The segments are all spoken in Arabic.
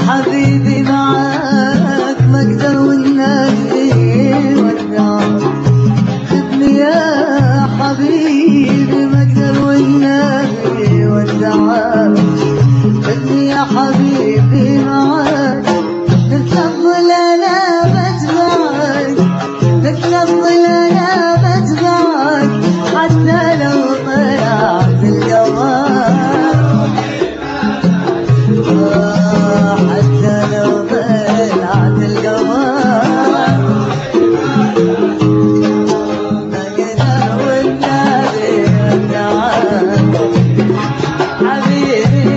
حبيبي معاك ما اقدر والنبي ودعك. خدني يا حبيبي ما اقدر والنبي ودعك. خدني يا حبيبي معاك تتفضل انا بتبعك. تتفضل انا بتبعك حتى لو طلعت القمر. حتى لو طلعت القمر ما قدر والنبي ودعك. حبيبي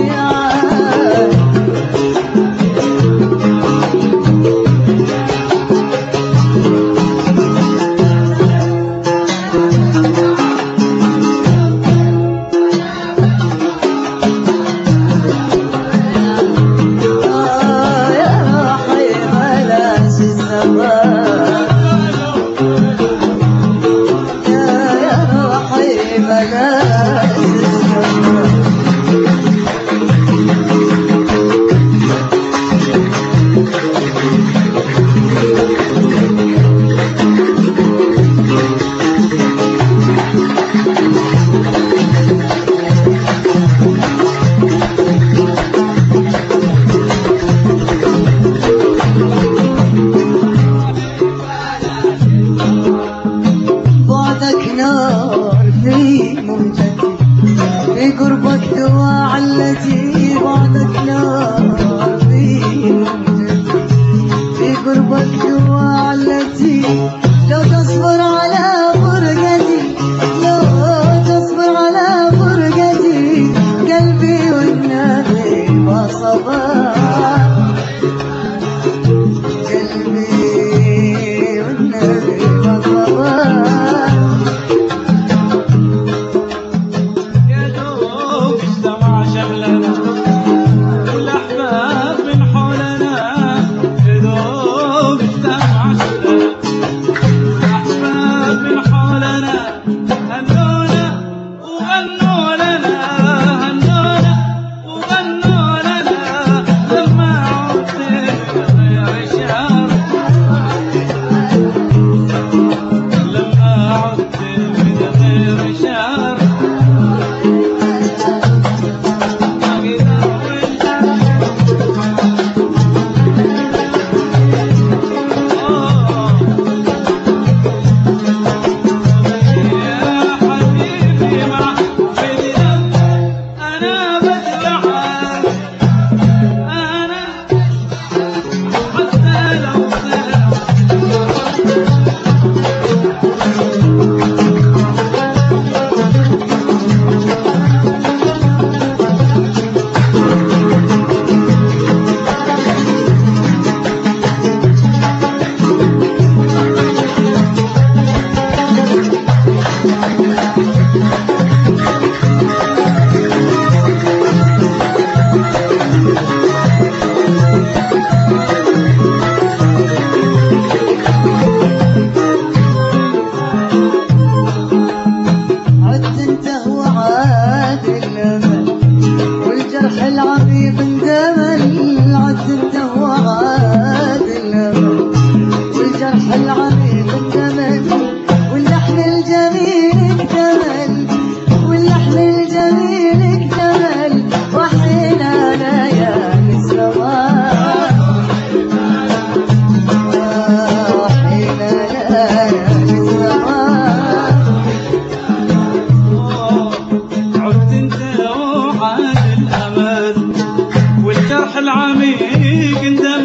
في قربك دواء علتي. بعدك نار في موجتي. في قربك دواء علتي. لو تصبر على فرقتي. لو تصبر على فرقتي. قلبي والنبي ما صبر. قلبي والنبي ما صبر. العميق اندمل. عد انت وعاد الامل. والجرح العميق اندمل. واللحن الجميل اكتمل. واللحن الجميل اكتمل. وحينا ليالي السماء. وحينا ليالي السماء. عدت انت وعاد الامل. والجرح العميق اندمل.